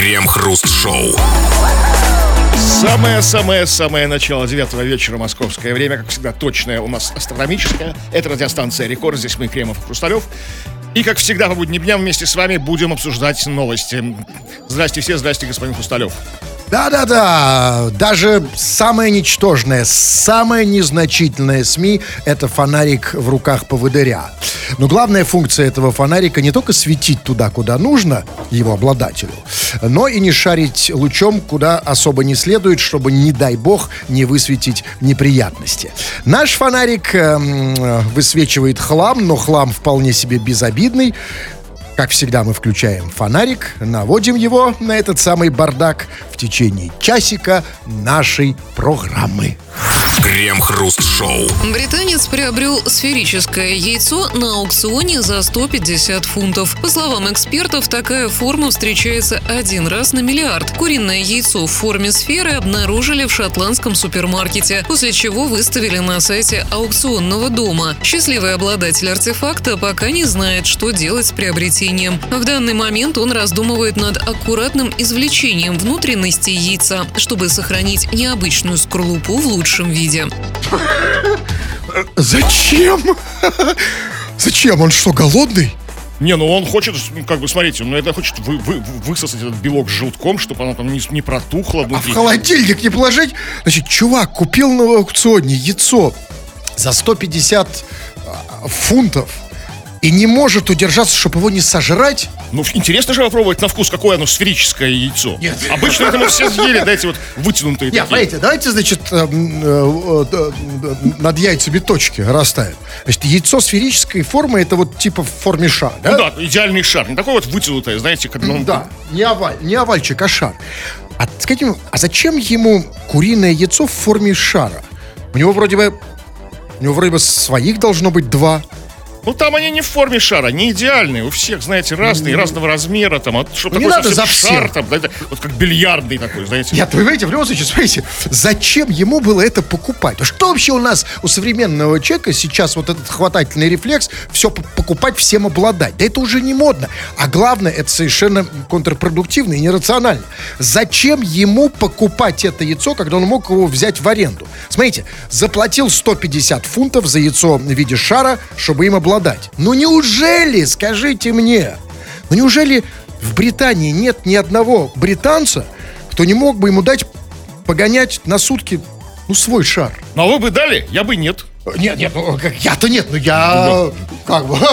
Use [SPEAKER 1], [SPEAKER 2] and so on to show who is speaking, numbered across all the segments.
[SPEAKER 1] Крем-хруст-шоу.
[SPEAKER 2] Самое-самое-самое начало 9 вечера, московское время, как всегда, точное у нас астрономическое. Это радиостанция «Рекорд», здесь мы, Кремов и Хрусталев. И, как всегда, по будним дням вместе с вами будем обсуждать новости. Здрасте все, здрасте, господин Хрусталев.
[SPEAKER 3] Да-да-да, даже самое ничтожное, самое незначительное СМИ — это фонарик в руках поводыря. Но главная функция этого фонарика не только светить туда, куда нужно его обладателю, но и не шарить лучом, куда особо не следует, чтобы, не дай бог, не высветить неприятности. Наш фонарик высвечивает хлам, но хлам вполне себе безобидный. Как всегда, мы включаем фонарик, наводим его на этот самый бардак в течение часика нашей программы.
[SPEAKER 1] Крем-хруст-шоу.
[SPEAKER 4] Британец приобрел сферическое яйцо на аукционе за 150 фунтов. По словам экспертов, такая форма встречается один раз на миллиард. Куриное яйцо в форме сферы обнаружили в шотландском супермаркете, после чего выставили на сайте аукционного дома. Счастливый обладатель артефакта пока не знает, что делать с приобретением. В данный момент он раздумывает над аккуратным извлечением внутренности яйца, чтобы сохранить необычную скорлупу в лучшем виде.
[SPEAKER 3] Зачем? Зачем? Он что, голодный?
[SPEAKER 2] Не, ну он хочет, смотрите, это хочет высосать этот белок с желтком, чтобы оно там не протухло внутри.
[SPEAKER 3] А в холодильник не положить? Значит, чувак купил на аукционе яйцо за 150 фунтов и не может удержаться, чтобы его не сожрать.
[SPEAKER 2] Ну, интересно же попробовать на вкус, какое оно сферическое яйцо.
[SPEAKER 3] Нет.
[SPEAKER 2] Обычно это мы все съели, да, эти вот вытянутые
[SPEAKER 3] Нет,
[SPEAKER 2] такие.
[SPEAKER 3] смотрите, давайте, значит, над яйцами точки расставим. Значит, яйцо сферической формы — это вот типа в форме шара, да?
[SPEAKER 2] Ну да, идеальный шар. Не такой вот вытянутое, знаете, как...
[SPEAKER 3] Да, не овальчик, а шар. Скажите, а зачем ему куриное яйцо в форме шара? У него вроде бы своих должно быть два.
[SPEAKER 2] Ну, там они не в форме шара, не идеальные. У всех, знаете, разные, разного размера. Там, чтобы
[SPEAKER 3] не
[SPEAKER 2] такой
[SPEAKER 3] надо
[SPEAKER 2] совсем
[SPEAKER 3] за
[SPEAKER 2] шар,
[SPEAKER 3] всех.
[SPEAKER 2] там, да, вот как бильярдный такой, знаете.
[SPEAKER 3] Нет, вы понимаете, в любом случае, смотрите, зачем ему было это покупать? Что вообще у нас, у современного человека сейчас вот этот хватательный рефлекс все покупать, всем обладать? Да это уже не модно. А главное, это совершенно контрпродуктивно и нерационально. Зачем ему покупать это яйцо, когда он мог его взять в аренду? Смотрите, заплатил 150 фунтов за яйцо в виде шара, чтобы им обладать. Ну неужели, скажите мне, неужели в Британии нет ни одного британца, кто не мог бы ему дать погонять на сутки, свой шар?
[SPEAKER 2] Ну, а вы бы дали? Я бы нет.
[SPEAKER 3] Нет, я-то нет, как бы...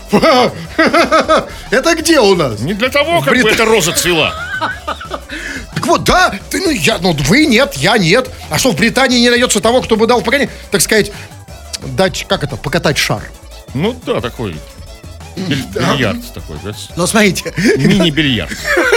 [SPEAKER 3] Это где у нас?
[SPEAKER 2] Не для того, как бы эта роза цвела.
[SPEAKER 3] Так вот, да, вы нет, я нет. А что, в Британии не найдется того, кто бы дал погонять, так сказать, покатать шар?
[SPEAKER 2] Ну да, такой бильярд такой, да?
[SPEAKER 3] Ну, смотрите.
[SPEAKER 2] Мини-бильярд.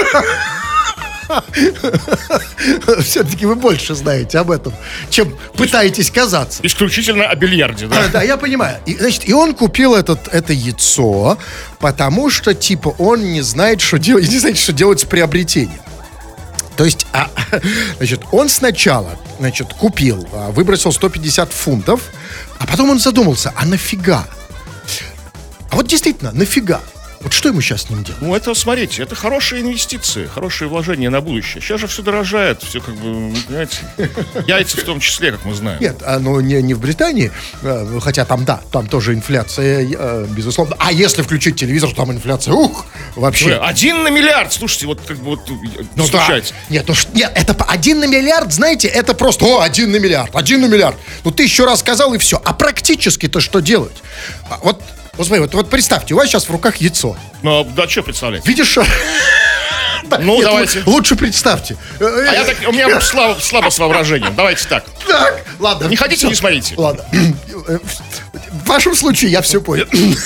[SPEAKER 3] Все-таки вы больше знаете об этом, чем пытаетесь казаться.
[SPEAKER 2] Исключительно о бильярде, да?
[SPEAKER 3] Да, я понимаю. И он купил это яйцо, потому что, он не знает, что делать с приобретением. То есть, он сначала, купил, выбросил 150 фунтов, а потом он задумался, а нафига? А вот действительно, нафига? Вот что ему сейчас с ним делать?
[SPEAKER 2] Ну, это, смотрите, это хорошие инвестиции, хорошие вложения на будущее. Сейчас же все дорожает, все понимаете, яйца в том числе, как мы знаем.
[SPEAKER 3] Нет, не в Британии, хотя там тоже инфляция, безусловно. А если включить телевизор, там инфляция, вообще.
[SPEAKER 2] 1 на миллиард, слушайте, случается.
[SPEAKER 3] Да. Нет, это 1 на миллиард, знаете, это просто, 1 на миллиард. Ну, ты еще раз сказал, и все. А практически-то что делать? Вот смотри, вот представьте, у вас сейчас в руках яйцо.
[SPEAKER 2] Ну, да, что представлять?
[SPEAKER 3] Видишь, что...
[SPEAKER 2] Ну, давайте.
[SPEAKER 3] Лучше представьте.
[SPEAKER 2] У меня слабо с воображением. Давайте так.
[SPEAKER 3] Так, ладно.
[SPEAKER 2] Не хотите, не смотрите.
[SPEAKER 3] Ладно. В вашем случае я все понял.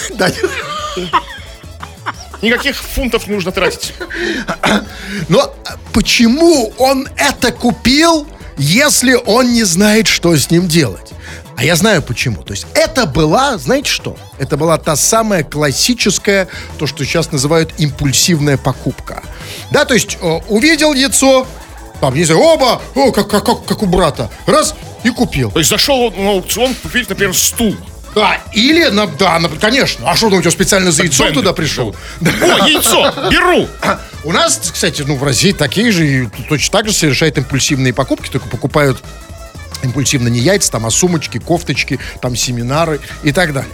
[SPEAKER 2] Никаких фунтов не нужно тратить.
[SPEAKER 3] Но почему он это купил, если он не знает, что с ним делать? А я знаю почему. То есть это была, знаете что? Это была та самая классическая, то, что сейчас называют импульсивная покупка. Да, то есть увидел яйцо, там, не знаю, как у брата, раз, и купил.
[SPEAKER 2] То есть зашел на аукцион купить, например, стул.
[SPEAKER 3] Да, или, конечно. А что, у тебя специально за яйцом туда пришел?
[SPEAKER 2] О, яйцо, беру.
[SPEAKER 3] У нас, кстати, в России такие же, и точно так же совершают импульсивные покупки, только покупают импульсивно не яйца, там, а сумочки, кофточки, там, семинары и так далее.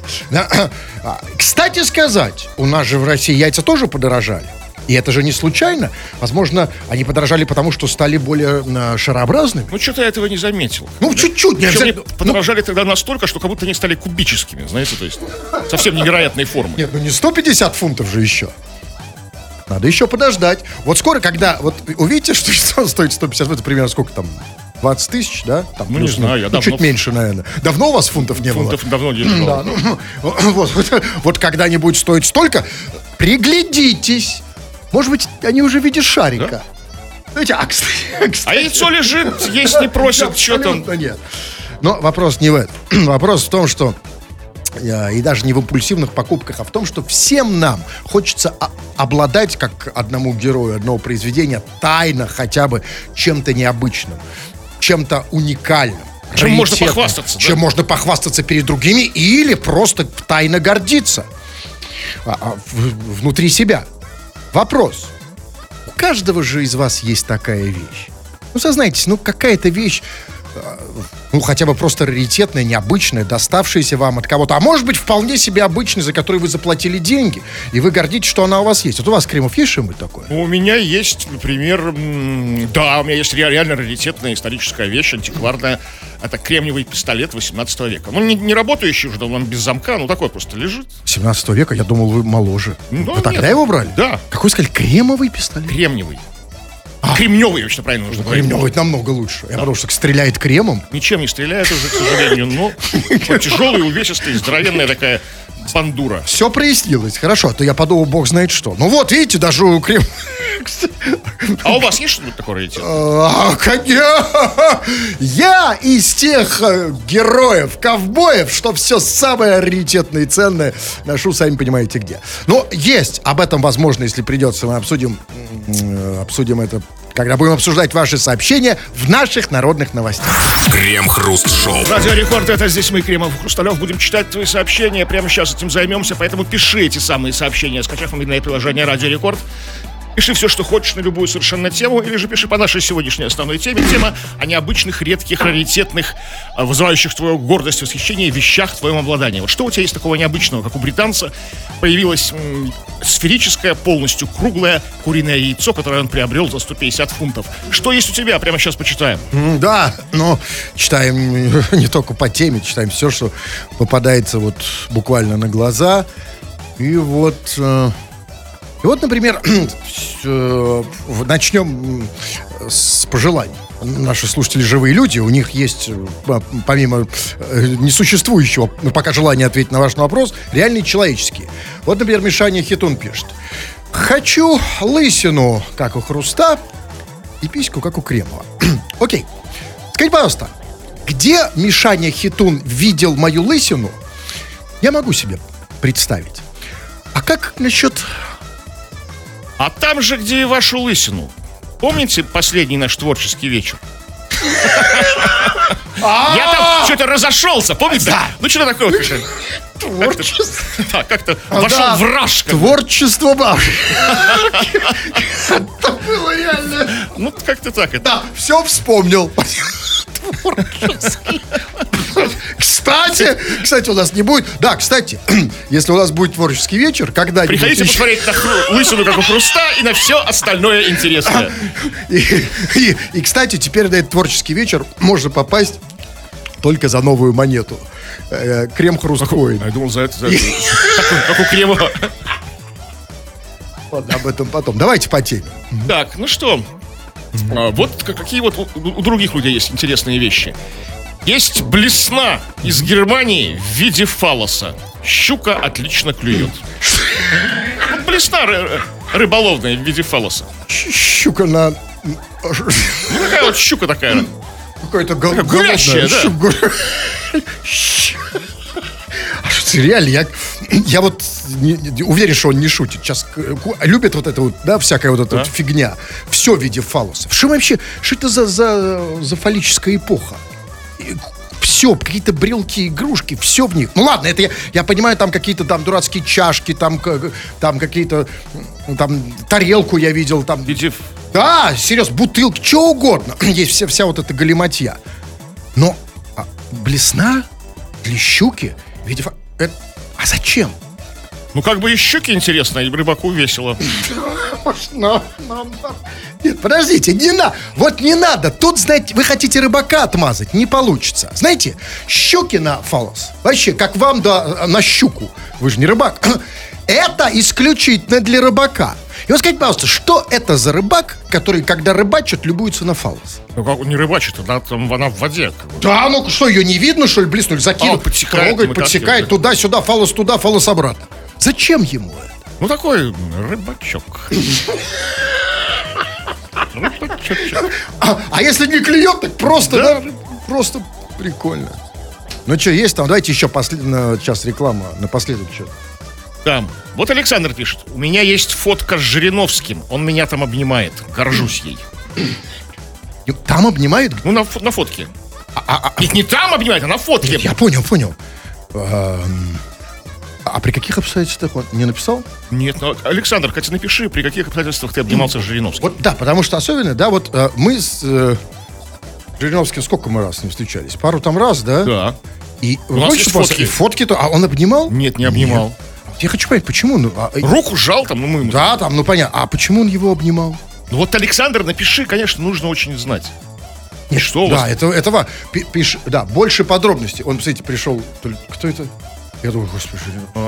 [SPEAKER 3] Кстати сказать, у нас же в России яйца тоже подорожали. И это же не случайно. Возможно, они подорожали потому, что стали более шарообразными.
[SPEAKER 2] Ну, что-то я этого не заметил.
[SPEAKER 3] Ну, чуть-чуть. Не
[SPEAKER 2] Причем они
[SPEAKER 3] обязательно.
[SPEAKER 2] подорожали тогда настолько, что как будто они стали кубическими, знаете, то есть совсем невероятной формы.
[SPEAKER 3] Нет, ну не 150 фунтов же еще. Надо еще подождать. Вот скоро, когда... Вот увидите, что он стоит 150, это примерно сколько там? 20 тысяч, да? Там,
[SPEAKER 2] Ну, не знаю, я давно...
[SPEAKER 3] Чуть меньше, наверное. Давно у вас фунтов не было?
[SPEAKER 2] Фунтов давно не было.
[SPEAKER 3] Да, ну, вот когда-нибудь стоит столько, приглядитесь. Может быть, они уже в виде шарика.
[SPEAKER 2] Да?
[SPEAKER 3] Знаете, кстати,
[SPEAKER 2] А яйцо лежит, есть не просит, что там.
[SPEAKER 3] абсолютно нет. Но вопрос не в этом. Вопрос в том, что и даже не в импульсивных покупках, а в том, что всем нам хочется обладать, как одному герою одного произведения, тайно хотя бы чем-то необычным, чем-то уникальным.
[SPEAKER 2] Чем можно
[SPEAKER 3] раритетным,
[SPEAKER 2] похвастаться, да?
[SPEAKER 3] Чем можно похвастаться перед другими или просто тайно гордиться внутри себя. Вопрос. У каждого же из вас есть такая вещь. Ну, сознайтесь, какая-то вещь, хотя бы просто раритетная, необычная, доставшаяся вам от кого-то. А может быть, вполне себе обычная, за которую вы заплатили деньги. И вы гордитесь, что она у вас есть. Вот у вас, Кремов, есть что-нибудь такое?
[SPEAKER 2] У меня есть, например, у меня есть реально раритетная историческая вещь, антикварная. Это кремниевый пистолет 18 века. Не работающий уже, он без замка, такой просто лежит.
[SPEAKER 3] 17 века? Я думал, вы моложе.
[SPEAKER 2] Ну,
[SPEAKER 3] вы тогда
[SPEAKER 2] нет.
[SPEAKER 3] его брали?
[SPEAKER 2] Да.
[SPEAKER 3] Какой, сказали, кремовый пистолет?
[SPEAKER 2] Кремниевый. Кремневый, вообще правильно нужно говорить.
[SPEAKER 3] Кремневый это намного лучше. Я потому что стреляет кремом.
[SPEAKER 2] Ничем не стреляет уже, к сожалению, но тяжелый, увесистый, здоровенная такая бандура.
[SPEAKER 3] Все прояснилось. Хорошо, а то я подумал, бог знает что. Ну вот, видите, даже у крем...
[SPEAKER 2] А у вас есть что-нибудь такое раритетное?
[SPEAKER 3] Конечно! Я из тех героев, ковбоев, что все самое раритетное и ценное ношу, сами понимаете, где. Но есть. Об этом, возможно, если придется, мы обсудим это, когда будем обсуждать ваши сообщения в наших народных новостях.
[SPEAKER 1] Крем-хруст-шоу.
[SPEAKER 2] Радио Рекорд, это здесь мы, Кремов и Хрусталев, будем читать твои сообщения. Прямо сейчас этим займемся, поэтому пиши эти самые сообщения, скачав мобильное приложение Радио Рекорд. Пиши все, что хочешь, на любую совершенно тему, или же пиши по нашей сегодняшней основной теме. Тема о необычных, редких, раритетных, вызывающих твою гордость и восхищение вещах в твоем обладании. Вот что у тебя есть такого необычного, как у британца появилось сферическое, полностью круглое куриное яйцо, которое он приобрел за 150 фунтов. Что есть у тебя? Прямо сейчас почитаем.
[SPEAKER 3] Да, но читаем не только по теме, читаем все, что попадается вот буквально на глаза. И вот, например, начнем с пожеланий. Наши слушатели живые люди, у них есть, помимо несуществующего, пока желания ответить на ваш вопрос, реальные человеческие. Вот, например, Мишаня Хитун пишет: хочу лысину, как у Хруста, и письку, как у Кремова. Окей. Скажите, пожалуйста, где Мишаня Хитун видел мою лысину, я могу себе представить. А как насчет...
[SPEAKER 2] А там же, где и вашу лысину. Помните последний наш творческий вечер? Я там что-то разошелся, помните?
[SPEAKER 3] Да.
[SPEAKER 2] Ну, что такое?
[SPEAKER 3] Творчество.
[SPEAKER 2] Да, как-то вошел в раж.
[SPEAKER 3] Творчество бабушки. Это было реально.
[SPEAKER 2] Ну, как-то так это.
[SPEAKER 3] Да, все вспомнил. Творческий. Кстати, у нас не будет... Да, кстати, если у нас будет творческий вечер, когда-нибудь...
[SPEAKER 2] Приходите посмотреть на лысину, как у Хруста, и на все остальное интересное.
[SPEAKER 3] И, кстати, теперь на этот творческий вечер можно попасть только за новую монету. Крем-хруст-коин.
[SPEAKER 2] Я думал, за это. Как у Кремова.
[SPEAKER 3] Ладно, об этом потом. Давайте по теме.
[SPEAKER 2] Так, ну что, вот какие вот у других людей есть интересные вещи. Есть блесна из Германии в виде фаллоса. Щука отлично клюет. Вот блесна рыболовная в виде фаллоса.
[SPEAKER 3] Щука на...
[SPEAKER 2] Ну, такая вот щука такая.
[SPEAKER 3] Какая-то
[SPEAKER 2] гулящая, да.
[SPEAKER 3] Реально, я вот уверен, что он не шутит. Сейчас любит вот это вот, да, всякая вот эта вот фигня. Все в виде фаллосов. Что вообще, что это за фаллическая эпоха? все, какие-то брелки, игрушки, все в них. Ну ладно, это я понимаю, там какие-то там дурацкие чашки, там какие-то, там тарелку я видел, там... Да, серьезно, бутылки, что угодно. Есть вся вот эта галиматья. Но блесна для щуки, видимо, а зачем?
[SPEAKER 2] Ну, как бы и щуки интересно, и рыбаку весело.
[SPEAKER 3] Нет, подождите, не надо. Вот не надо. Тут, знаете, вы хотите рыбака отмазать, не получится. Знаете, щуки на фалос, вообще, как вам на щуку, вы же не рыбак, это исключительно для рыбака. И вот скажите, пожалуйста, что это за рыбак, который, когда рыбачит, любуется на фалос?
[SPEAKER 2] Ну, как он не рыбачит, она в воде.
[SPEAKER 3] Да, ну что, ее не видно, что ли, блеснули? Закинут, трогает, подсекает, туда-сюда, фалос обратно. Зачем ему это?
[SPEAKER 2] Ну, такой рыбачок.
[SPEAKER 3] А если не клюет, так просто, да? Просто прикольно. Ну что, есть там? Давайте еще сейчас реклама напоследок что-то.
[SPEAKER 2] Там. Вот Александр пишет. У меня есть фотка с Жириновским. Он меня там обнимает. Горжусь ей.
[SPEAKER 3] Там обнимает?
[SPEAKER 2] Ну, на фотке. Их не там обнимает, а на фотке.
[SPEAKER 3] Я понял. А при каких обстоятельствах он не написал?
[SPEAKER 2] Нет, ну, Александр, хотя напиши, при каких обстоятельствах ты обнимался с Жириновским.
[SPEAKER 3] Вот да, потому что особенно, да, вот мы с Жириновским сколько мы раз с ним встречались? Пару там раз, да?
[SPEAKER 2] Да.
[SPEAKER 3] И
[SPEAKER 2] у нас есть фотки.
[SPEAKER 3] Фотки-то, а он обнимал?
[SPEAKER 2] Нет, не обнимал.
[SPEAKER 3] Нет. Я хочу понять, почему?
[SPEAKER 2] Руку сжал там, мы...
[SPEAKER 3] Да, там, ну понятно. А почему он его обнимал?
[SPEAKER 2] Ну вот, Александр, напиши, конечно, нужно очень знать.
[SPEAKER 3] Нет,
[SPEAKER 2] что у вас?
[SPEAKER 3] Да, это пиши, да, больше подробностей. Он, кстати, пришел... Кто это? Я думаю, господи,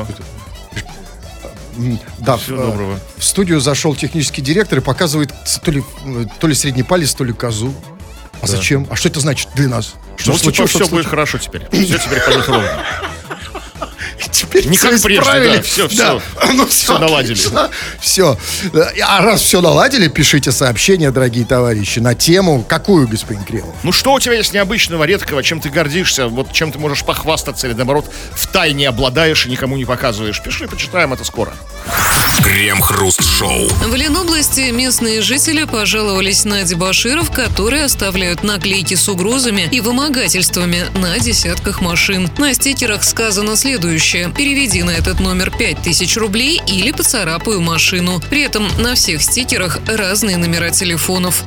[SPEAKER 3] да,
[SPEAKER 2] доброго.
[SPEAKER 3] В студию зашел технический директор и показывает то ли средний палец, то ли козу. А зачем? А что это значит для нас?
[SPEAKER 2] Что случилось? Все будет хорошо теперь. Все теперь пойдет ровно.
[SPEAKER 3] Теперь
[SPEAKER 2] не как прежде, да, все наладили.
[SPEAKER 3] Все. А раз все наладили, пишите сообщения, дорогие товарищи, на тему, какую, господин Кремов?
[SPEAKER 2] Ну что у тебя есть необычного, редкого, чем ты гордишься, вот чем ты можешь похвастаться или, наоборот, втайне обладаешь и никому не показываешь? Пиши, почитаем это скоро.
[SPEAKER 1] Крем-хруст-шоу.
[SPEAKER 4] В Ленобласти местные жители пожаловались на дебоширов, которые оставляют наклейки с угрозами и вымогательствами на десятках машин. На стикерах сказано следующее: переведи на этот номер 5000 рублей или поцарапаю машину. При этом на всех стикерах разные номера телефонов.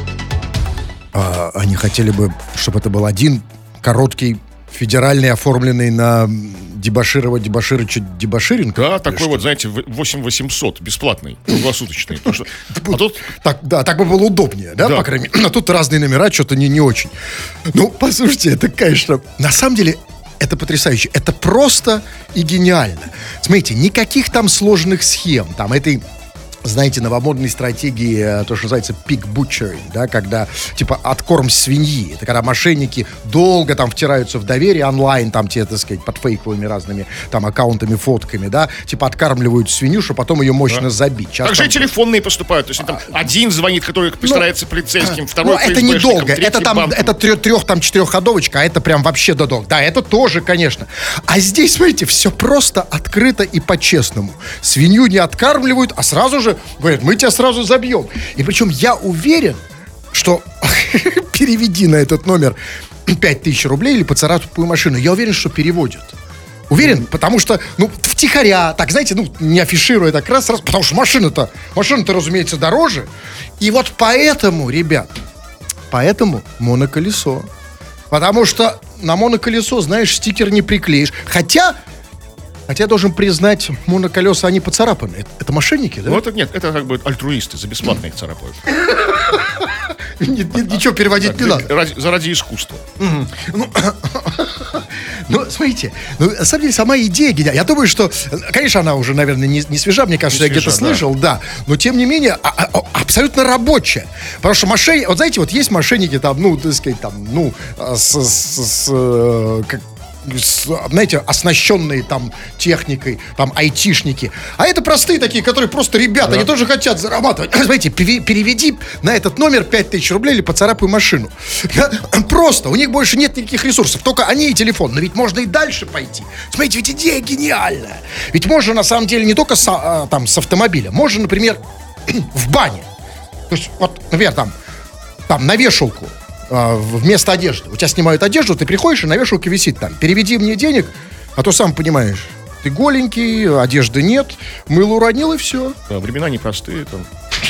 [SPEAKER 3] Они хотели бы, чтобы это был один короткий, федеральный, оформленный на дебоширинг.
[SPEAKER 2] Да, такой вот, знаете, 8800, бесплатный, круглосуточный.
[SPEAKER 3] Так бы было удобнее, да, по крайней мере. А тут разные номера, что-то не очень. Ну, послушайте, это, конечно, на самом деле... Это потрясающе. Это просто и гениально. Смотрите, никаких там сложных схем. Там этой, знаете, новомодной стратегии, то, что называется pig butchering, да, когда, типа, откорм свиньи. Это когда мошенники долго там втираются в доверие онлайн, там, те, так сказать, под фейковыми разными там аккаунтами, фотками, да, типа, откармливают свинью, чтобы потом ее мощно забить. Сейчас
[SPEAKER 2] так же и телефонные поступают. То есть там один звонит, который представляется полицейским, второй
[SPEAKER 3] это недолго. Это четырехходовочка, а это прям вообще додолго. Да, это тоже, конечно. А здесь, смотрите, все просто, открыто и по-честному. Свинью не откармливают, а сразу же говорят, мы тебя сразу забьем. И причем я уверен, что переведи на этот номер 5000 рублей или поцарапаю машину. Я уверен, что переводят. Уверен, потому что, втихаря, так, знаете, не афишируя так раз, потому что машина-то, разумеется, дороже. И вот поэтому, ребят, моноколесо. Потому что на моноколесо, знаешь, стикер не приклеишь. Хотя я должен признать, моноколеса, они поцарапаны. Это мошенники, да?
[SPEAKER 2] Ну, это как бы альтруисты, за бесплатно их царапают.
[SPEAKER 3] Ничего переводить не надо.
[SPEAKER 2] Заради искусства.
[SPEAKER 3] Ну, смотрите, на самом деле, сама идея гениальна. Я думаю, что, конечно, она уже, наверное, не свежа, мне кажется, я где-то слышал, да. Но, тем не менее, абсолютно рабочая. Потому что мошенники, вот знаете, вот есть мошенники там, так сказать, там, знаете, оснащенные там техникой, там айтишники. А это простые такие, которые просто ребята, они тоже хотят зарабатывать. Смотрите, переведи на этот номер 5000 рублей или поцарапай машину. Просто, у них больше нет никаких ресурсов, только они и телефон. Но ведь можно и дальше пойти. Смотрите, ведь идея гениальная. Ведь можно, на самом деле, не только с автомобиля. Можно, например, в бане. То есть, вот, например, там на вешалку вместо одежды. У тебя снимают одежду, ты приходишь, и на вешалке висит там: переведи мне денег, а то сам понимаешь, ты голенький, одежды нет, мыло уронил, и все.
[SPEAKER 2] Да, времена непростые там.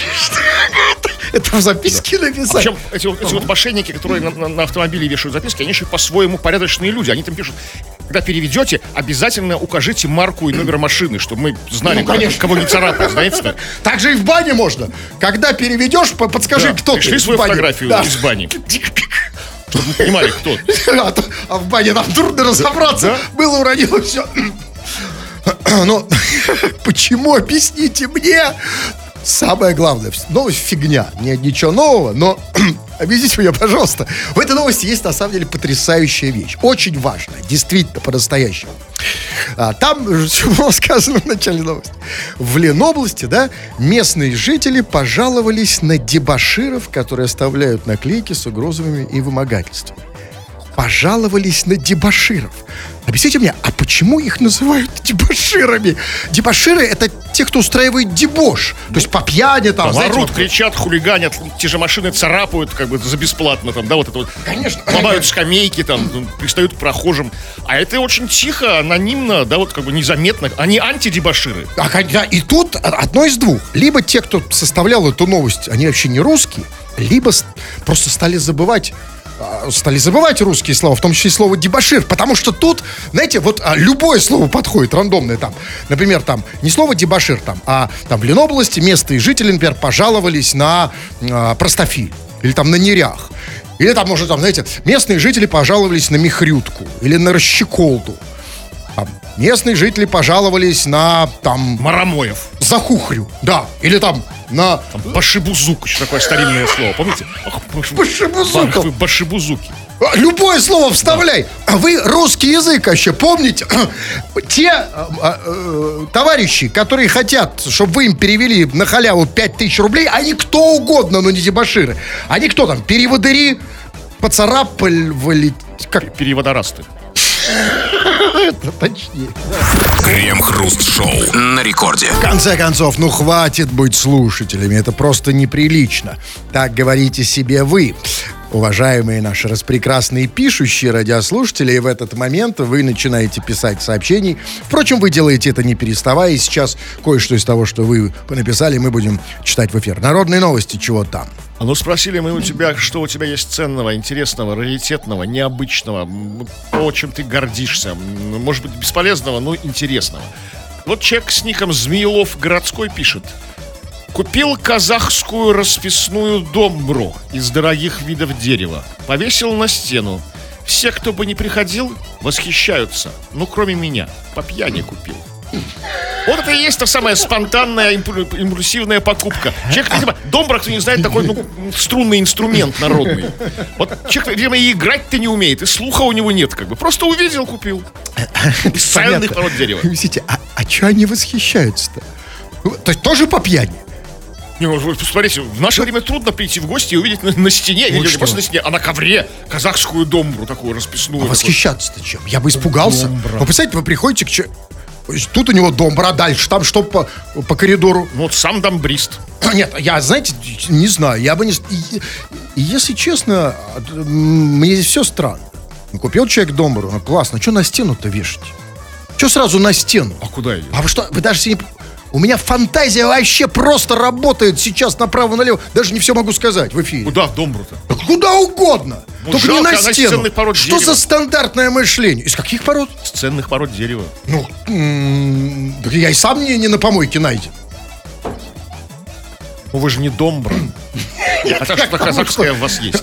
[SPEAKER 3] Это в записке написано.
[SPEAKER 2] Причем эти вот мошенники, которые на автомобиле вешают записки, они еще по-своему порядочные люди. Они там пишут: когда переведете, обязательно укажите марку и номер машины, чтобы мы знали, кого не царапать, знаете.
[SPEAKER 3] Так же и в бане можно. Когда переведешь, подскажи, кто ты.
[SPEAKER 2] Пришли свою фотографию из бани. Чтобы мы понимали, кто.
[SPEAKER 3] А в бане нам трудно разобраться. Было уронило, все. Ну, почему, объясните мне? Самое главное, новость фигня, ничего нового, но объясните мне, пожалуйста, в этой новости есть на самом деле потрясающая вещь, очень важная, действительно, по-настоящему. Там, что было сказано в начале новости, в Ленобласти, да, местные жители пожаловались на дебоширов, которые оставляют наклейки с угрозами и вымогательствами. Пожаловались на дебоширов. Объясните мне, а почему их называют дебоширами? Дебоширы — это те, кто устраивает дебош. То есть по пьяни там, знаете,
[SPEAKER 2] орут, кричат, хулиганят, те же машины царапают как бы за бесплатно там, да, вот это вот.
[SPEAKER 3] Конечно.
[SPEAKER 2] Ломают скамейки там, пристают к прохожим. А это очень тихо, анонимно, да, вот как бы незаметно. Они антидебоширы.
[SPEAKER 3] И тут одно из двух. Либо те, кто составлял эту новость, они вообще не русские, либо просто стали забывать русские слова, в том числе и слово дебошир, потому что тут, знаете, вот любое слово подходит, рандомное там. Например, там не слово дебошир, а там в Ленобласти местные жители, например, пожаловались на простофиль, или там на нерях. Или там, может, там, знаете, местные жители пожаловались на михрютку, или на расщеколду. Там, местные жители пожаловались на, там...
[SPEAKER 2] Марамоев.
[SPEAKER 3] Захухрю, да. Или там на...
[SPEAKER 2] Башибузук, еще такое старинное слово, помните?
[SPEAKER 3] Башибузук.
[SPEAKER 2] Башибузуки.
[SPEAKER 3] Любое слово вставляй. Да. Вы русский язык вообще помните? Те товарищи, которые хотят, чтобы вы им перевели на халяву 5000 рублей, они кто угодно, но не дебоширы. Они кто там? Переводыри, поцарапали... Как?
[SPEAKER 2] Переводорасты.
[SPEAKER 3] Это точнее.
[SPEAKER 1] Крем-хруст-шоу на рекорде.
[SPEAKER 3] В конце концов, хватит быть слушателями. Это просто неприлично. Так говорите себе вы, уважаемые наши распрекрасные пишущие радиослушатели. И в этот момент вы начинаете писать сообщений. Впрочем, вы делаете это не переставая. И сейчас кое-что из того, что вы написали, мы будем читать в эфир. Народные новости, чего там?
[SPEAKER 2] Спросили мы у тебя, что у тебя есть ценного, интересного, раритетного, необычного, то, чем ты гордишься, может быть, бесполезного, но интересного. Вот человек с ником Змеелов Городской пишет: купил казахскую расписную домбру из дорогих видов дерева, повесил на стену. Все, кто бы ни приходил, восхищаются, кроме меня, по пьяни купил. Вот это и есть та самая спонтанная, импульсивная покупка. Человек, видимо, домбра, кто не знает, такой, струнный инструмент народный. Вот человек, видимо, и играть-то не умеет, и слуха у него нет, как бы. Просто увидел, купил. Из ценных пород дерева.
[SPEAKER 3] Видите, а что они восхищаются-то? То есть тоже по пьяни?
[SPEAKER 2] Посмотрите, в наше время трудно прийти в гости и увидеть на стене, не просто на стене, а на ковре казахскую домбру такую расписную.
[SPEAKER 3] А восхищаться-то чем? Я бы испугался. Вы представляете, вы приходите к... Тут у него домбра, дальше там что по коридору?
[SPEAKER 2] Вот сам домбрист.
[SPEAKER 3] Нет, я, знаете, не знаю, я бы не... Если честно, мне здесь все странно. Купил человек домбру, классно, что на стену-то вешать? Что сразу на стену?
[SPEAKER 2] А куда ее?
[SPEAKER 3] А вы что, вы даже себе... У меня фантазия вообще просто работает сейчас направо-налево. Даже не все могу сказать в эфире.
[SPEAKER 2] Куда в домбру-то?
[SPEAKER 3] Да куда угодно. Только не на стену. Что
[SPEAKER 2] дерева.
[SPEAKER 3] За стандартное мышление? Из каких пород?
[SPEAKER 2] С ценных пород дерева.
[SPEAKER 3] Я и сам не на помойке найден.
[SPEAKER 2] Вы же не домбра. А так что казахская у вас есть.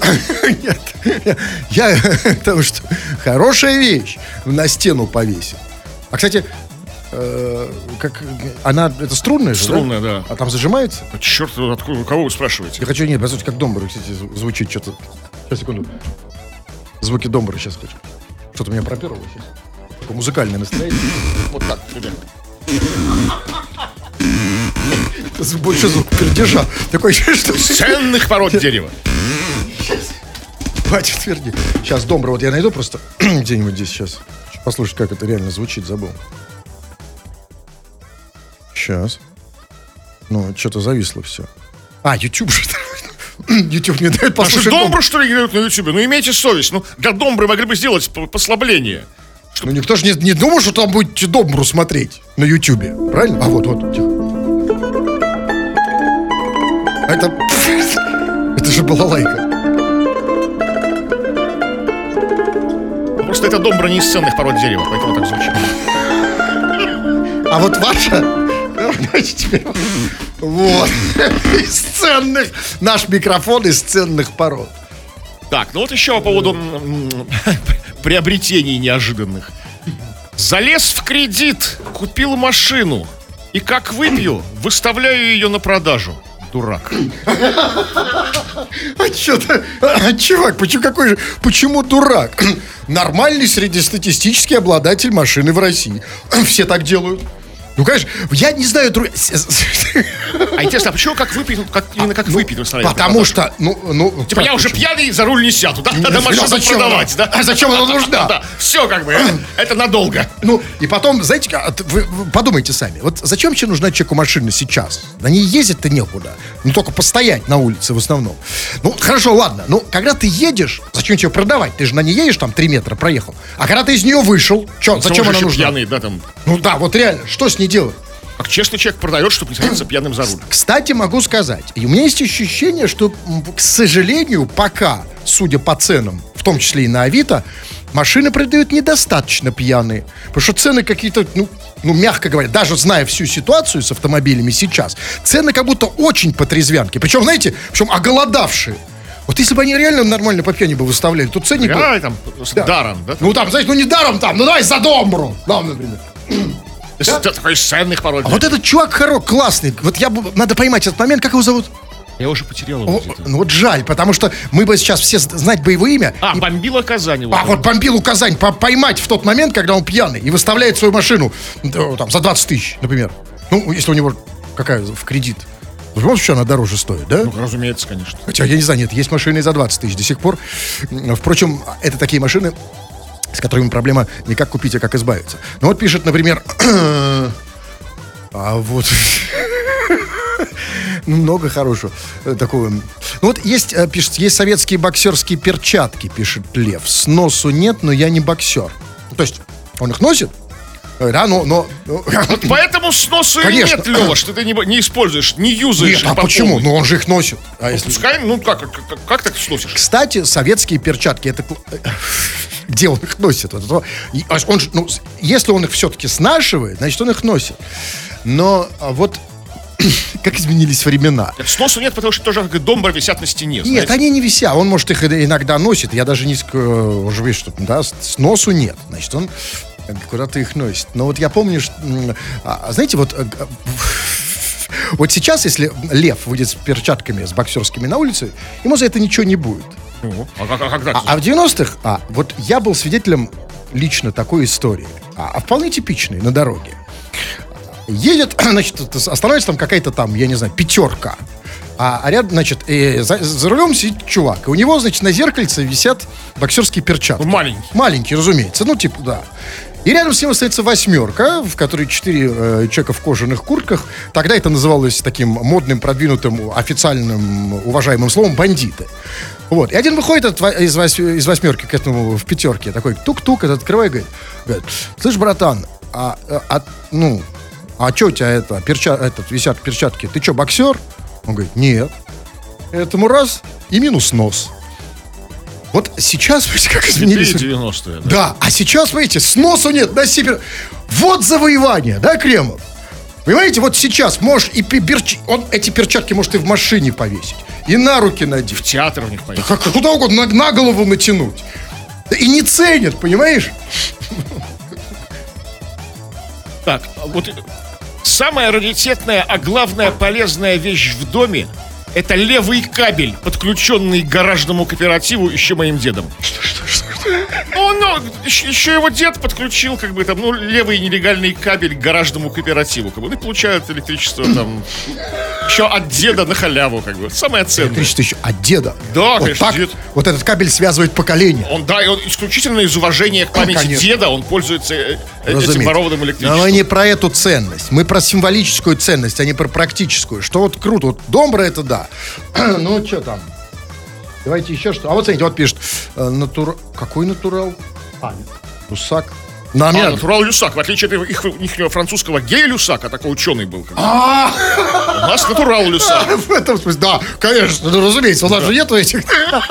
[SPEAKER 3] Нет. Потому что хорошая вещь на стену повесил. А, кстати... как она, это струнная же,
[SPEAKER 2] струнная, да?
[SPEAKER 3] А там зажимается?
[SPEAKER 2] Черт, откуда, кого вы спрашиваете?
[SPEAKER 3] Я хочу, нет, послушайте, как домбра, кстати, звучит что-то. Сейчас, секунду. Звуки домбры сейчас хочу. Что-то меня проперло сейчас. Такое музыкальное настроение. Вот так, ребят. Больше звук пердежа. Такой, что...
[SPEAKER 2] Ценных пород дерева.
[SPEAKER 3] Хватит твердить. Сейчас домбра, вот я найду просто где-нибудь здесь сейчас. Послушать, как это реально звучит, забыл. Сейчас. Что-то зависло все. YouTube же. YouTube не дает
[SPEAKER 2] А что,
[SPEAKER 3] послушать
[SPEAKER 2] Домбру, что ли, не дают на Ютубе? Ну, имейте совесть. Ну, для Домбры могли бы сделать послабление.
[SPEAKER 3] Ну, никто же не думал, что там будете Домбру смотреть на Ютубе. Правильно? А вот, тихо. Это же балалайка.
[SPEAKER 2] Просто это Домбра не из ценных пород дерева, поэтому так звучит.
[SPEAKER 3] А вот ваша... Вот. Из ценных... Наш микрофон из ценных пород.
[SPEAKER 2] Так, ну вот еще по поводу приобретений неожиданных. Залез в кредит, купил машину. И как выпью, выставляю ее на продажу. Дурак. Чувак, почему дурак? Нормальный среднестатистический обладатель машины в России. Все так делают. Ну, конечно, я не знаю... А интересно, а почему именно как выпить? Потому что, типа, я уже пьяный, за руль не сяду, да? Надо машину продавать, да? А зачем она нужна? Да, все как бы, это надолго. Ну, и потом, знаете, вы подумайте сами. Вот зачем вообще нужна человеку машина сейчас? На ней ездить-то некуда. Ну, только постоять на улице в основном. Ну, хорошо, ладно. Ну, когда ты едешь, зачем тебе продавать? Ты же на ней едешь, там, 3 метра проехал. А когда ты из нее вышел, зачем она нужна? Пьяный, да, там. Ну да, вот реально, что с ней делать? Как честный человек продает, чтобы не садиться пьяным за руль. Кстати, могу сказать, и у меня есть ощущение, что, к сожалению, пока, судя по ценам, в том числе и на Авито, машины продают недостаточно пьяные. Потому что цены какие-то, мягко говоря, даже зная всю ситуацию с автомобилями сейчас, цены как будто очень по трезвянке. Причем, знаете, оголодавшие. Вот если бы они реально нормально по пьяни бы выставляли, то ценник был... там, да. Даром, да? Ну, там, знаете, не даром там, давай за Домбру. Там, например. Да? Это такой из ценных пород. А вот этот чувак классный. Вот надо поймать этот момент. Как его зовут? Я уже потерял его. Ну вот жаль, потому что мы бы сейчас все знать бы его имя. Бомбила Казань. Вот Бомбилу Казань поймать в тот момент, когда он пьяный и выставляет свою машину там, за 20 тысяч, например. Ну, если у него какая в кредит. В любом случае она дороже стоит, да? Ну, разумеется, конечно. Хотя, я не знаю, нет, есть машины и за 20 тысяч до сих пор. Впрочем, это такие машины, с которыми проблема не как купить, а как избавиться. Ну вот пишет, например... Много хорошего такого. Ну вот есть, пишет, есть советские боксерские перчатки, пишет Лев. Сносу нет, но я не боксер. То есть он их носит? Да, но... Вот поэтому сносу и нет, Лева, что ты не используешь, не юзаешь. Нет, а почему? Ну он же их носит. Пускай, как так сносишь? Кстати, советские перчатки, это... Где он их носит? Если он их все-таки снашивает, значит, он их носит. Но вот... Как изменились времена. Сносу нет, потому что тоже как Домбра висят на стене. Нет, знаете? Они не висят. Он, может, их иногда носит. Я даже не... Уже видишь, что да, сносу нет. Значит, он куда-то их носит. Но вот я помню, что... Знаете, вот сейчас, если Лев выйдет с перчатками, с боксерскими на улице, ему за это ничего не будет. А в 90-х... Вот я был свидетелем лично такой истории. Вполне типичной на дороге. Едет, значит, остановится там какая-то там, я не знаю, пятерка. А рядом, значит, за рулем сидит чувак. И у него, значит, на зеркальце висят боксерские перчатки. Маленькие. Маленькие, разумеется. Ну, типа, да. И рядом с ним остается 8, в которой 4 человека в кожаных куртках. Тогда это называлось таким модным, продвинутым, официальным, уважаемым словом «бандиты». Вот. И один выходит из 8 к этому в 5, такой тук-тук, этот открывает, говорит, слышь, братан, а что у тебя висят перчатки? Ты что, боксер? Он говорит, нет. Этому раз и минус нос. Вот сейчас, видите, как изменились... 90-е, да? Да, а сейчас, видите, сносу нет, на себе... Вот завоевание, да, Кремов? Понимаете, вот сейчас можешь эти перчатки может и в машине повесить, и на руки надеть. В театр в них повесить. Да, куда угодно, на голову натянуть. И не ценят, понимаешь? Так, вот... Самая раритетная, а главное полезная вещь в доме — это левый кабель, подключенный к гаражному кооперативу еще моим дедом. Что? Еще его дед подключил, как бы, там, левый нелегальный кабель к гаражному кооперативу, как бы, и получают электричество, там, еще от деда на халяву, как бы, самое ценное.
[SPEAKER 3] Электричество еще от деда.
[SPEAKER 2] Да,
[SPEAKER 3] вот
[SPEAKER 2] конечно,
[SPEAKER 3] так,
[SPEAKER 2] дед.
[SPEAKER 3] Вот этот кабель связывает поколение.
[SPEAKER 2] Он исключительно из уважения к памяти
[SPEAKER 3] Конечно.
[SPEAKER 2] деда он пользуется этим
[SPEAKER 3] Разумеется.
[SPEAKER 2] ворованным электричеством.
[SPEAKER 3] Но мы не про эту ценность. Мы про символическую ценность, а не про практическую. Что вот круто. Вот Домбра это да. Ну, что там? Давайте еще что. А вот смотрите, вот пишет. Какой натурал? Люсак.
[SPEAKER 2] Натурал Люсак, в отличие от их французского гея Люсак, а такой ученый был. У нас натурал Люсак.
[SPEAKER 3] В этом смысле, да, конечно, разумеется, у нас же нету этих.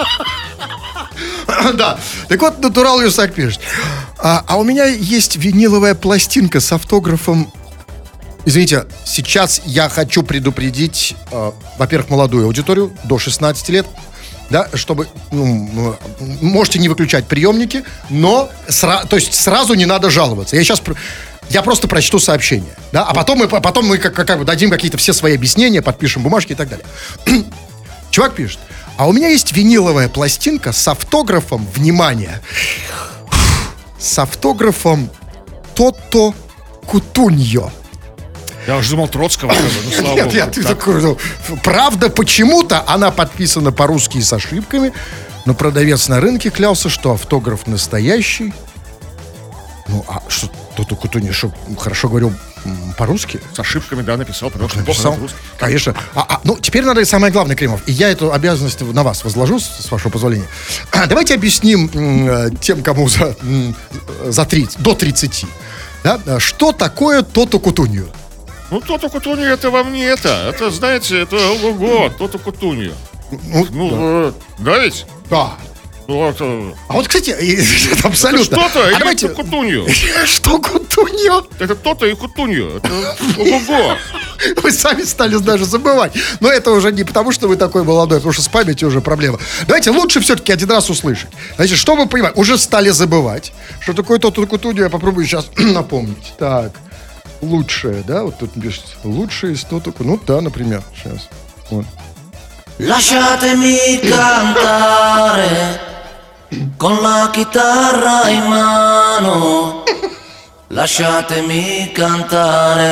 [SPEAKER 3] Да, так вот, натурал Люсак пишет. А у меня есть виниловая пластинка с автографом. Извините, сейчас я хочу предупредить, во-первых, молодую аудиторию до 16 лет. Да, чтобы, можете не выключать приемники, но то есть сразу не надо жаловаться. Я просто прочту сообщение, да, а потом мы как бы дадим какие-то все свои объяснения, подпишем бумажки и так далее. Чувак пишет, а у меня есть виниловая пластинка с автографом, внимание, с автографом Тото Кутуньо.
[SPEAKER 2] Я уже думал Троцкого.
[SPEAKER 3] Нет, правда, почему-то она подписана по-русски и с ошибками, но продавец на рынке клялся, что автограф настоящий. Ну, а что Тото Кутуньо, что хорошо говорил по-русски?
[SPEAKER 2] С ошибками, да, написал, потому что
[SPEAKER 3] Написал, конечно. Ну, теперь надо самое главное, Кремов, и я эту обязанность на вас возложу, с вашего позволения. Давайте объясним тем, кому до 30. Да, что такое Тото Кутуньо?
[SPEAKER 2] Ну, Тото Кутуньо, это вам не это. Это, знаете, это ого-го, Тото Кутуньо. Да ведь?
[SPEAKER 3] Да. А вот, кстати, это абсолютно.
[SPEAKER 2] Это что-то,
[SPEAKER 3] а давайте...
[SPEAKER 2] это Кутуньо.
[SPEAKER 3] Что Кутуньо?
[SPEAKER 2] Это Тото и Кутуньо. Это ого-го.
[SPEAKER 3] Вы сами стали даже забывать. Но это уже не потому, что вы такой молодой, потому что с памятью уже проблема. Давайте лучше все-таки один раз услышать. Значит, что вы понимаете? Уже стали забывать. Что такое Тото Кутуньо, я попробую сейчас напомнить. Так. Лучшее, да? Вот тут пишет. Лучшее из Тото Кутуньо. Ну да, например. Сейчас. Вот.
[SPEAKER 5] Lasciatemi cantare con la chitarra in mano. Lasciatemi cantare.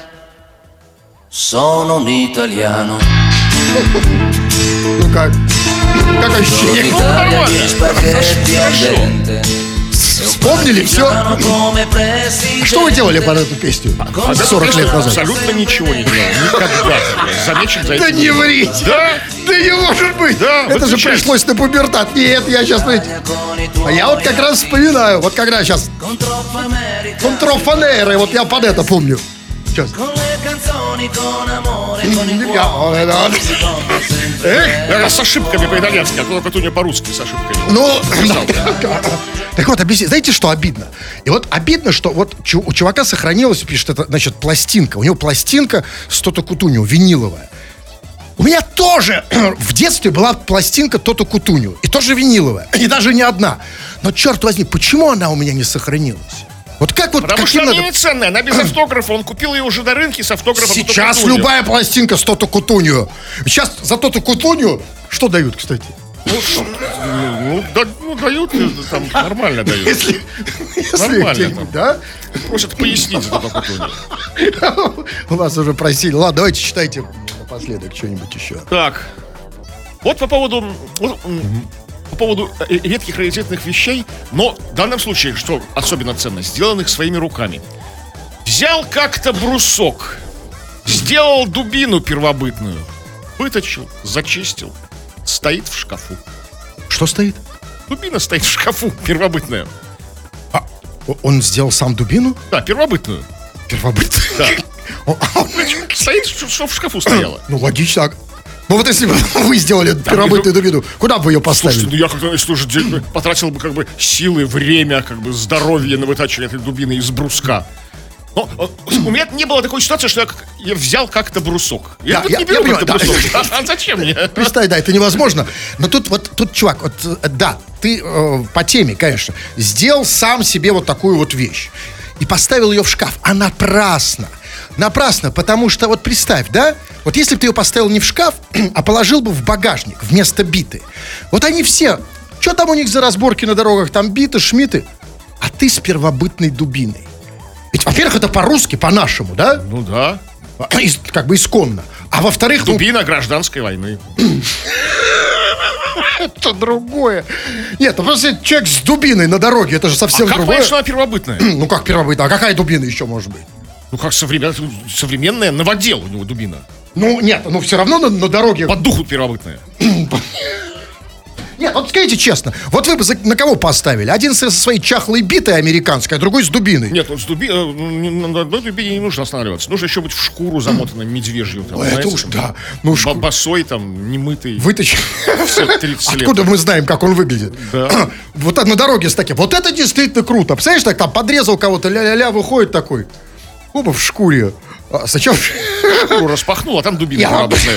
[SPEAKER 5] Sono un italiano.
[SPEAKER 3] Ну как? Как ощущение?
[SPEAKER 5] L'Italia di spaghetti al dente.
[SPEAKER 3] Вспомнили все? Что вы делали под эту песню 40 лет назад?
[SPEAKER 2] Абсолютно ничего не делал. Никогда. Замечен за этим.
[SPEAKER 3] Да не врите!
[SPEAKER 2] Да?
[SPEAKER 3] Да не может быть!
[SPEAKER 2] Да,
[SPEAKER 3] это же
[SPEAKER 2] выключайте.
[SPEAKER 3] пришлось на пубертат. Нет, я сейчас... А я вот как раз вспоминаю. Вот когда сейчас... Контрофанеры. Вот я под это помню. Сейчас.
[SPEAKER 2] С ошибками по-итальянски, а Тото Кутуньо по-русски с ошибками.
[SPEAKER 3] Ну, так вот, объясни. Знаете, что обидно? И вот обидно, что вот у чувака сохранилась, пишет, это, значит, пластинка. У него пластинка с Тото Кутуньо, виниловая. У меня тоже в детстве была пластинка Тото Кутуньо. И тоже виниловая. И даже не одна. Но, черт возьми, почему она у меня не сохранилась? Вот как вот...
[SPEAKER 2] Потому что она не ценная, она без автографа. Он купил ее уже на рынке с автографом.
[SPEAKER 3] Сейчас любая пластинка с Тото Кутуньо. Сейчас за Тото Кутуньо что дают, кстати?
[SPEAKER 2] Дают, там нормально дают.
[SPEAKER 3] Если
[SPEAKER 2] Нормально там.
[SPEAKER 3] да?
[SPEAKER 2] Просят пояснить за Тото Кутуньо.
[SPEAKER 3] У вас уже просили. Ладно, давайте читайте напоследок что-нибудь еще.
[SPEAKER 2] Так, вот по поводу редких раритетных вещей, но в данном случае, что особенно ценно, сделанных своими руками. Взял как-то брусок, сделал дубину первобытную, выточил, зачистил, стоит в шкафу.
[SPEAKER 3] Что стоит?
[SPEAKER 2] Дубина стоит в шкафу, первобытная.
[SPEAKER 3] А, он сделал сам дубину?
[SPEAKER 2] Да, первобытную.
[SPEAKER 3] Первобытную?
[SPEAKER 2] Да. Стоит, что в шкафу стояла.
[SPEAKER 3] Ну, логично. Ну, вот если бы вы сделали первобытную дубину, куда бы вы ее поставили?
[SPEAKER 2] Слушайте, ну я как-то, если уже потратил бы как бы силы, время, как бы здоровье на вытачивание этой дубины из бруска. Но у меня не было такой ситуации, что я взял как-то брусок. Я не беру как-то брусок. А зачем мне?
[SPEAKER 3] Представь, да, это невозможно. Но тут, чувак, да, ты по теме, конечно, сделал сам себе вот такую вот вещь. И поставил ее в шкаф. А напрасно. Напрасно, потому что, вот представь, да? Вот если бы ты ее поставил не в шкаф, а положил бы в багажник вместо биты. Вот они все Что там у них за разборки на дорогах? Там биты, шмиты. А ты с первобытной дубиной. Ведь, во-первых, это по-русски, по-нашему, да?
[SPEAKER 2] Ну да.
[SPEAKER 3] Как бы исконно. А во-вторых,
[SPEAKER 2] Дубина гражданской войны.
[SPEAKER 3] это другое. Нет, ну просто человек с дубиной на дороге, это же совсем
[SPEAKER 2] Как
[SPEAKER 3] другое.
[SPEAKER 2] понять, что она первобытная?
[SPEAKER 3] Ну как первобытная? А какая дубина еще может быть?
[SPEAKER 2] Ну как современная, новодел у него дубина.
[SPEAKER 3] Ну нет, ну все равно на дороге.
[SPEAKER 2] По духу первобытная.
[SPEAKER 3] Нет, вот скажите честно, вот вы бы на кого поставили? Один со своей чахлой битой американской, а другой с дубиной.
[SPEAKER 2] Нет, вот на одной дубине не нужно останавливаться. Нужно еще быть в шкуру замотанным медвежью. Там,
[SPEAKER 3] Это
[SPEAKER 2] знаете,
[SPEAKER 3] уж
[SPEAKER 2] там,
[SPEAKER 3] да. Ну,
[SPEAKER 2] босой, там, немытый.
[SPEAKER 3] Вытащи.
[SPEAKER 2] Все 30 лет.
[SPEAKER 3] Откуда мы знаем, как он выглядит?
[SPEAKER 2] Да.
[SPEAKER 3] Вот так на дороге с таким. Вот это действительно круто. Представляешь, так там подрезал кого-то, ля-ля-ля, выходит такой. Оба в шкуре. Сначала...
[SPEAKER 2] Шкуру распахнул, а там дубина первобытная.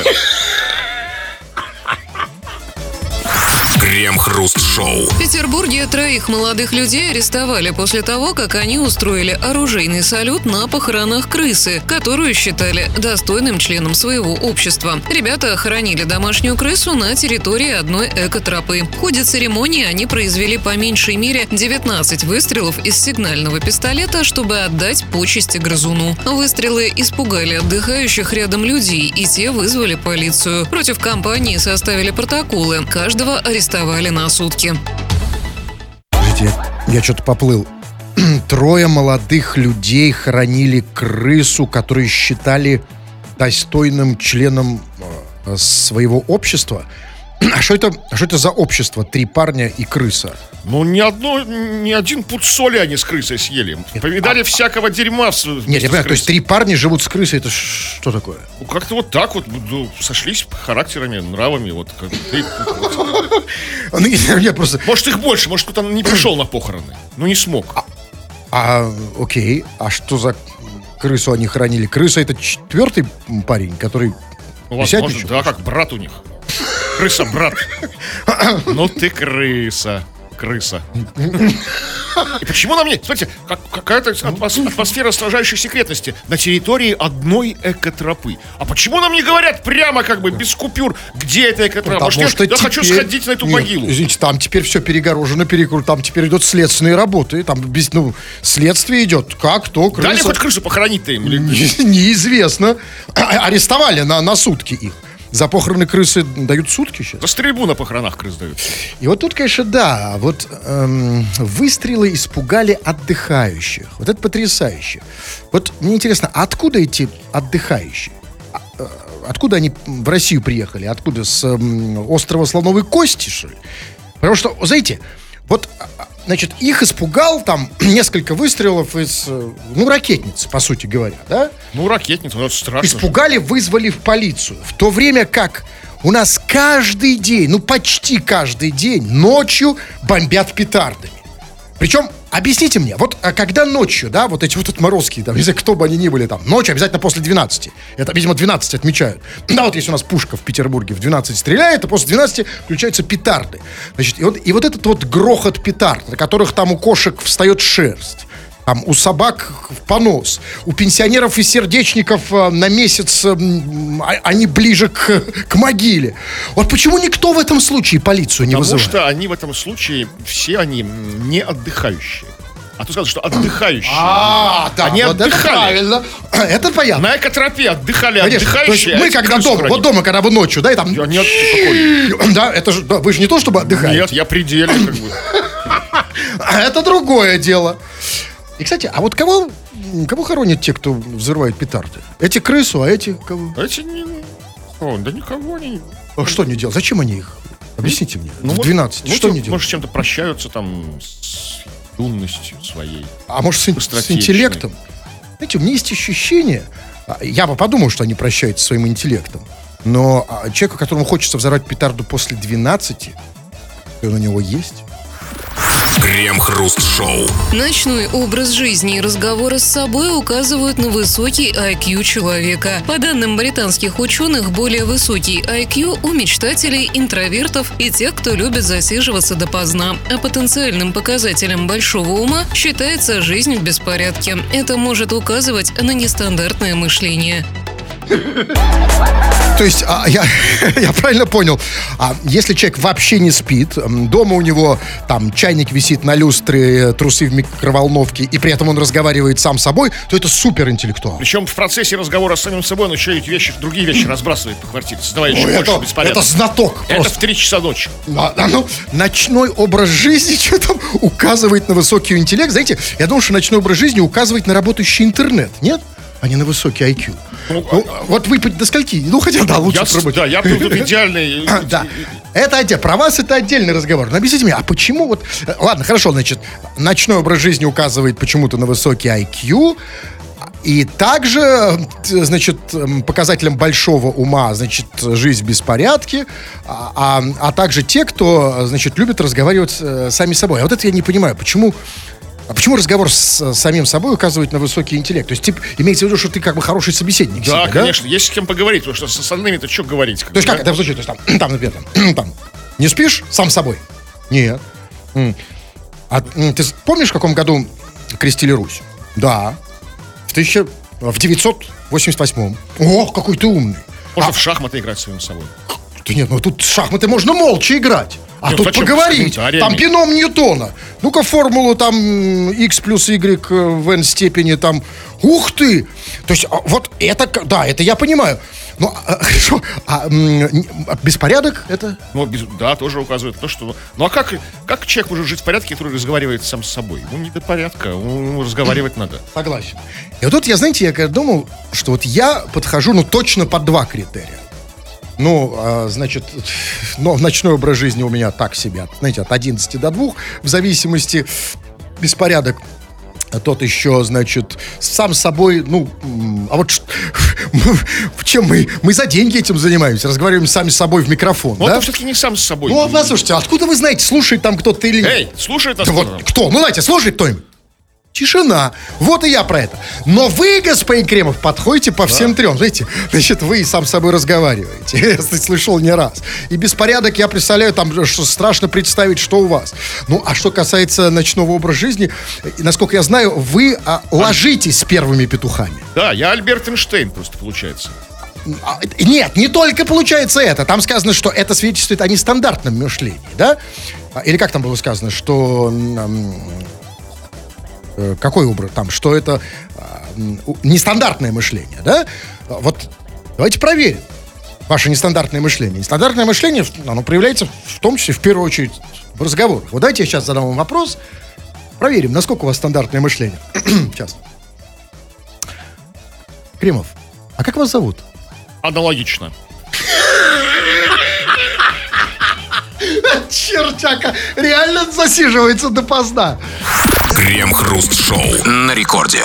[SPEAKER 1] Крем-хруст-шоу.
[SPEAKER 4] В Петербурге 3 молодых людей арестовали после того, как они устроили оружейный салют на похоронах крысы, которую считали достойным членом своего общества. Ребята хоронили домашнюю крысу на территории одной экотропы. В ходе церемонии они произвели по меньшей мере 19 выстрелов из сигнального пистолета, чтобы отдать почести грызуну. Выстрелы испугали отдыхающих рядом людей, и те вызвали полицию. Против компании составили протоколы. Каждого арестовали на сутки.
[SPEAKER 3] Подождите, я что-то поплыл. 3 молодых людей хоронили крысу, которую считали достойным членом своего общества. А что это за общество? 3 парня и крыса.
[SPEAKER 2] Ну, ни один пуд соли они с крысой съели. Повидали всякого дерьма.
[SPEAKER 3] Нет, я понимаю, то есть 3 парня живут с крысой, это что такое?
[SPEAKER 2] Ну, как-то вот так вот сошлись характерами, нравами. Вот,
[SPEAKER 3] Я просто...
[SPEAKER 2] Может, их больше, может, кто-то не пришел на похороны. Ну, не смог.
[SPEAKER 3] Окей, а что за крысу они хоронили? Крыса — это 4-й парень, который...
[SPEAKER 2] Возможно, да, как брат у них. Крыса-брат. Ну ты крыса. И почему на мне, смотрите, какая-то атмосфера строжайшей секретности на территории одной экотропы. А почему нам не говорят прямо, как бы, без купюр, где эта экотропа? Потому что я хочу сходить на эту могилу.
[SPEAKER 3] Извините, там теперь все перегорожено, там теперь идут следственные работы, там следствие идет, как, кто, крыса.
[SPEAKER 2] Дали хоть крысу похоронить-то им?
[SPEAKER 3] Неизвестно. Арестовали на сутки их. За похороны крысы дают сутки сейчас?
[SPEAKER 2] За стрельбу на похоронах крыс дают.
[SPEAKER 3] И вот тут, конечно, да, вот выстрелы испугали отдыхающих. Вот это потрясающе. Вот мне интересно, а откуда эти отдыхающие? Откуда они в Россию приехали? Откуда? С острова Слоновой Кости, что ли? Потому что, знаете, вот, значит, их испугал там несколько выстрелов из, ракетницы, по сути говоря, да?
[SPEAKER 2] Ну, ракетница, это страшно.
[SPEAKER 3] Испугали, вызвали в полицию. В то время как у нас каждый день, почти каждый день ночью бомбят петардами. Причем, объясните мне, вот когда ночью, да, вот эти вот отморозки, там, не знаю, кто бы они ни были, там, ночью обязательно после 12. Это, видимо, 12 отмечают. Да, вот если у нас пушка в Петербурге в 12 стреляет, то после 12 включаются петарды. Значит, и вот этот вот грохот петард, на которых там у кошек встает шерсть, там у собак в понос, у пенсионеров и сердечников на месяц они ближе к могиле. Вот почему никто в этом случае полицию не вызывает?
[SPEAKER 2] Потому что они в этом случае, все они не отдыхающие. А ты сказал, что отдыхающие.
[SPEAKER 3] Да,
[SPEAKER 2] они
[SPEAKER 3] вот
[SPEAKER 2] отдыхали.
[SPEAKER 3] Это правильно. Это понятно.
[SPEAKER 2] На экотропе отдыхали
[SPEAKER 3] Конечно.
[SPEAKER 2] отдыхающие.
[SPEAKER 3] Мы когда дома, вот дома, когда вы ночью, да, и там...
[SPEAKER 2] Нет, какой?
[SPEAKER 3] Да, это же, вы же не то, чтобы отдыхаете.
[SPEAKER 2] Нет, я пределе, как бы.
[SPEAKER 3] Это другое дело. И, кстати, а вот кого хоронят те, кто взрывает петарды? Эти крысу, а эти кого?
[SPEAKER 2] Эти не... да никого не...
[SPEAKER 3] А что они делают? Зачем они их? Объясните мне. В 12.
[SPEAKER 2] Что
[SPEAKER 3] они
[SPEAKER 2] делают?
[SPEAKER 3] делают?
[SPEAKER 2] Может, чем-то прощаются там с юностью своей.
[SPEAKER 3] А может, с интеллектом? Знаете, у меня есть ощущение, я бы подумал, что они прощаются своим интеллектом, но человеку, которому хочется взорвать петарду после 12, он у него есть.
[SPEAKER 1] Крем-хруст-шоу.
[SPEAKER 4] Ночной образ жизни и разговоры с собой указывают на высокий IQ человека. По данным британских ученых, более высокий IQ у мечтателей, интровертов и тех, кто любит засиживаться допоздна. А потенциальным показателем большого ума считается жизнь в беспорядке. Это может указывать на нестандартное мышление.
[SPEAKER 3] То есть, я правильно понял, если человек вообще не спит, дома у него там чайник висит на люстре, трусы в микроволновке, и при этом он разговаривает сам с собой, то это суперинтеллектуал.
[SPEAKER 2] Причем в процессе разговора с самим собой он еще и другие вещи разбрасывает по квартире, создавая еще больше беспорядка.
[SPEAKER 3] Это знаток
[SPEAKER 2] Это
[SPEAKER 3] просто.
[SPEAKER 2] в 3 часа ночи.
[SPEAKER 3] Ночной образ жизни что там указывает на высокий интеллект. Знаете, я думал, что ночной образ жизни указывает на работающий интернет, нет? А не на высокий IQ. Вот вы до скольки? Ну, хотя, да, лучше пробовать.
[SPEAKER 2] Да, я тут идеальный.
[SPEAKER 3] Да. Это про вас это отдельный разговор. Но объясните мне, а почему вот... Ладно, хорошо, значит, ночной образ жизни указывает почему-то на высокий IQ, и также, значит, показателем большого ума, значит, жизнь в беспорядке, а также те, кто, значит, любит разговаривать сами с собой. А вот это я не понимаю, почему разговор с самим собой указывает на высокий интеллект? То есть, имеется в виду, что ты как бы хороший собеседник.
[SPEAKER 2] Да,
[SPEAKER 3] себе,
[SPEAKER 2] конечно, есть с кем поговорить, потому что с остальными-то что говорить?
[SPEAKER 3] То есть, как это звучит? То есть, там, например, там, не спишь сам с собой? Нет. Ты помнишь, в каком году крестили Русь? Да. В 988. О, какой ты умный.
[SPEAKER 2] Можно в шахматы играть с самим собой.
[SPEAKER 3] Да нет, ну тут в шахматы можно молча играть. А
[SPEAKER 2] Нет,
[SPEAKER 3] тут
[SPEAKER 2] зачем?
[SPEAKER 3] поговорить.
[SPEAKER 2] С
[SPEAKER 3] Там бином Ньютона. Ну-ка формулу там x плюс y в n степени там. Ух ты! То есть вот это, да, это я понимаю. Ну, хорошо, беспорядок это?
[SPEAKER 2] Ну, да, тоже указывает то, что... Ну, а как человек может жить в порядке, который разговаривает сам с собой? Ну, не до порядка, ему разговаривать надо.
[SPEAKER 3] Согласен. И вот тут, знаете, я думал, что вот я подхожу, ну, точно под 2 критерия. Ну, значит, ночной образ жизни у меня так себе, знаете, от 11 до 2, в зависимости, беспорядок. Тот еще, значит, сам собой, ну, а вот чем мы за деньги этим занимаемся, разговариваем сами с собой в микрофон,
[SPEAKER 2] ну,
[SPEAKER 3] да?
[SPEAKER 2] это все-таки не сам с собой.
[SPEAKER 3] Ну, послушайте, откуда вы знаете, слушает там кто-то или нет?
[SPEAKER 2] Эй, слушает нас
[SPEAKER 3] Да вот кто? Ну, давайте, слушает кто-нибудь? Тишина. Вот и я про это. Но вы, господин Кремов, подходите по всем 3. Знаете, значит, вы сам с собой разговариваете. Я слышал не раз. И беспорядок, я представляю, там что страшно представить, что у вас. Ну, а что касается ночного образа жизни, насколько я знаю, вы ложитесь с первыми петухами.
[SPEAKER 2] Да, я Альберт Эйнштейн просто получается.
[SPEAKER 3] Нет, не только получается это. Там сказано, что это свидетельствует о нестандартном мышлении, да? Или как там было сказано, что... Какой образ там, что это нестандартное мышление, да? Вот давайте проверим ваше нестандартное мышление. Нестандартное мышление, оно проявляется в том числе, в первую очередь, в разговорах. Вот давайте я сейчас задам вам вопрос, проверим, насколько у вас стандартное мышление. Сейчас. Кремов, а как вас зовут?
[SPEAKER 2] Аналогично.
[SPEAKER 3] Чертяка реально засиживается допоздна.
[SPEAKER 1] Крем-хруст-шоу на рекорде.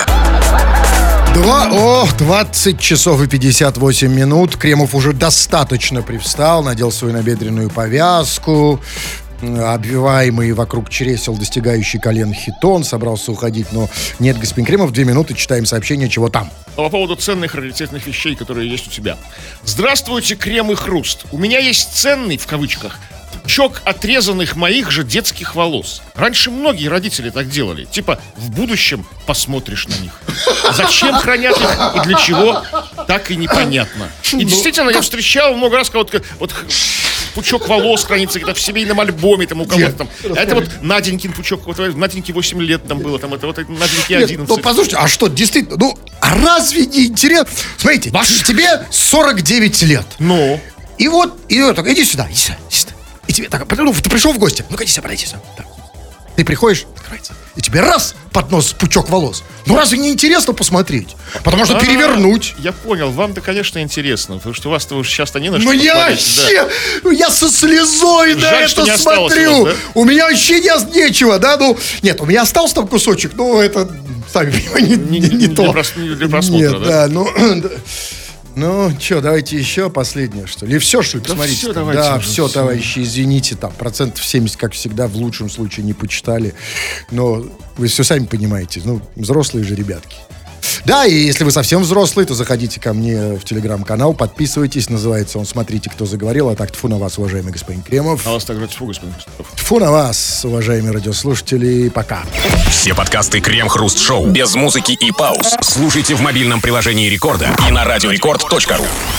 [SPEAKER 3] 20 часов и 58 минут. Кремов уже достаточно привстал, надел свою набедренную повязку, обвиваемый вокруг чресел, достигающий колен хитон, собрался уходить, но нет, господин Кремов, 2 минуты, читаем сообщение, чего там.
[SPEAKER 2] По поводу ценных раритетных вещей, которые есть у тебя. Здравствуйте, Крем и Хруст. У меня есть ценный, в кавычках, пучок отрезанных моих же детских волос. Раньше многие родители так делали. Типа, в будущем посмотришь на них. Зачем хранят их и для чего, так и непонятно. И действительно, я встречал много раз кого-то, вот пучок волос хранится где-то в семейном альбоме, там у кого-то там. А это вот Наденькин пучок, вот Наденьке 8 лет там было, там это вот Наденьке 11.
[SPEAKER 3] Ну, послушайте, а что, действительно, ну, а разве не интересно? Смотрите, тебе 49 лет.
[SPEAKER 2] Ну?
[SPEAKER 3] И вот, иди сюда, иди сюда. И тебе так, ну, ты пришел в гости, ну-ка иди сюда, подойди сюда. Так. Ты приходишь, открывается, и тебе раз под нос пучок волос. Ну разве не интересно посмотреть? Потому что перевернуть.
[SPEAKER 2] Я понял, вам-то, конечно, интересно, потому что вас-то уже часто не на что
[SPEAKER 3] Ну я
[SPEAKER 2] посмотреть,
[SPEAKER 3] вообще, я со слезой на
[SPEAKER 2] Жаль, что
[SPEAKER 3] это
[SPEAKER 2] не осталось
[SPEAKER 3] смотрю.
[SPEAKER 2] у вас, да?
[SPEAKER 3] У меня вообще нечего, да? Ну, нет, у меня остался там кусочек, но это, сами понимаете, не то.
[SPEAKER 2] Для просмотра,
[SPEAKER 3] Нет, да, ну... Ну, что, давайте еще последнее, что ли? Или все, что ли? Посмотрите.
[SPEAKER 2] Все, давайте.
[SPEAKER 3] Да, все, товарищи, извините, там, 70%, как всегда, в лучшем случае не почитали. Но вы все сами понимаете, ну, взрослые же ребятки. Да, и если вы совсем взрослый, то заходите ко мне в телеграм-канал, подписывайтесь, называется он «Смотрите, кто заговорил», а так тьфу на вас, уважаемый господин Кремов.
[SPEAKER 2] А вас так же тьфу, господин Хрусталев.
[SPEAKER 3] Фу на вас, уважаемые радиослушатели. Пока.
[SPEAKER 1] Все подкасты Крем-Хруст Шоу без музыки и пауз слушайте в мобильном приложении Рекорда и на радиорекорд.ру.